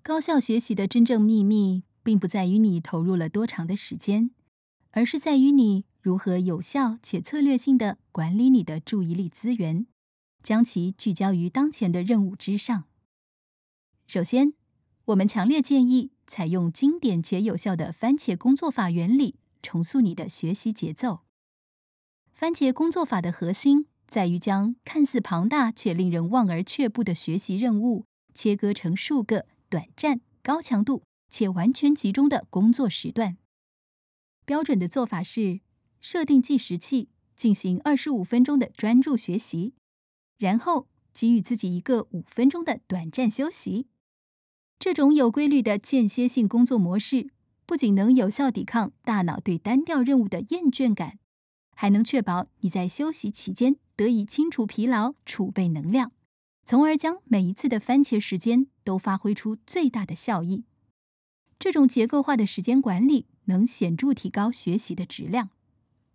高效学习的真正秘密，并不在于你投入了多长的时间，而是在于你如何有效且策略性地管理你的注意力资源，将其聚焦于当前的任务之上。首先，我们强烈建议采用经典且有效的番茄工作法原理，重塑你的学习节奏。番茄工作法的核心在于将看似庞大且令人望而却步的学习任务切割成数个短暂、高强度且完全集中的工作时段。标准的做法是设定计时器，进行25分钟的专注学习，然后给予自己一个5分钟的短暂休息。这种有规律的间歇性工作模式，不仅能有效抵抗大脑对单调任务的厌倦感，还能确保你在休息期间得以清除疲劳、储备能量，从而将每一次的番茄时间都发挥出最大的效益。这种结构化的时间管理能显著提高学习的质量。